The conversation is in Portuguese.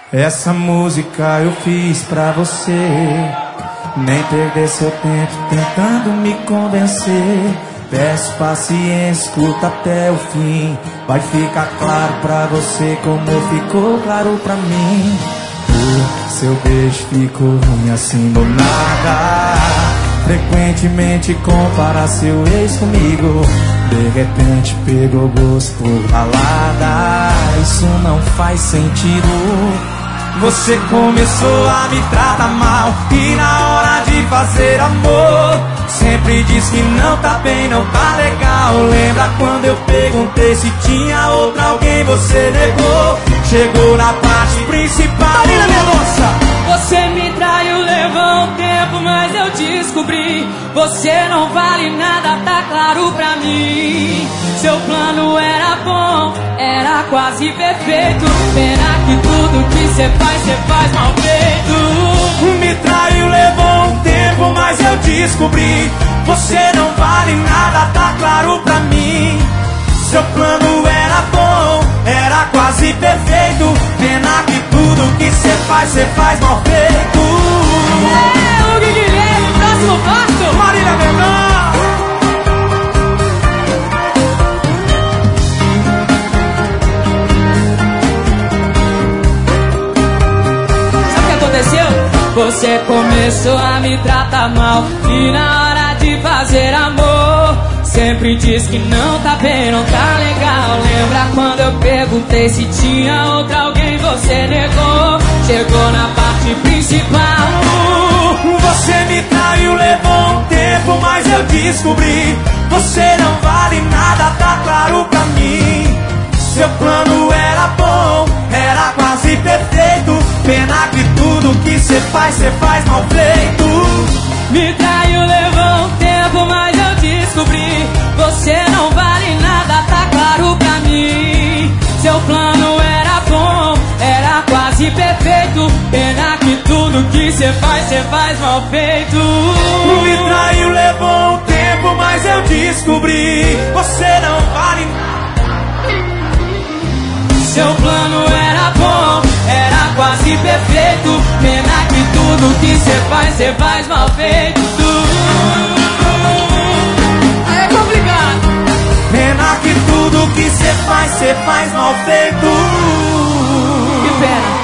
Essa música eu fiz pra você. Nem perder seu tempo tentando me convencer. Peço paciência, escuta até o fim. Vai ficar claro pra você como ficou claro pra mim. Seu beijo ficou ruim assim do nada. Frequentemente compara seu ex comigo. De repente pegou gosto por balada. Isso não faz sentido. Você começou a me tratar mal e na hora de fazer amor sempre diz que não tá bem, não tá legal. Lembra quando eu perguntei se tinha outra alguém, você negou. Chegou na parte principal. Marina Mendonça! Você me traiu, levou um tempo, mas eu descobri. Você não vale nada, tá claro pra mim. Seu plano era bom, era quase perfeito. Pena que tudo que cê faz mal feito. Me traiu, levou um tempo, mas eu descobri. Você não vale nada, tá claro pra mim. Seu plano era bom, era quase perfeito. Pena que tudo que cê faz mal feito. É, o Guilherme, próximo passo. Marília Mendonça. Sabe o que aconteceu? Você começou a me tratar mal e na hora de fazer amor sempre diz que não tá bem, não tá legal. Lembra quando eu perguntei se tinha outra alguém, você negou. Chegou na parte principal. Você me traiu, levou um tempo, mas eu descobri. Você não vale nada, tá claro pra mim. Seu plano era bom, era quase perfeito. Pena que tudo que cê faz mal feito. Me traiu, levou um tempo, mas eu descobri. Você não vale nada, tá claro pra mim. Seu plano era bom, era quase perfeito. Pena que tudo que cê faz mal feito. Me traiu, levou um tempo, mas eu descobri. Você não vale nada. Seu plano era bom, era quase perfeito. Pena que tudo que cê faz mal feito. É complicado. Pena que tudo que cê faz mal feito. Que pena.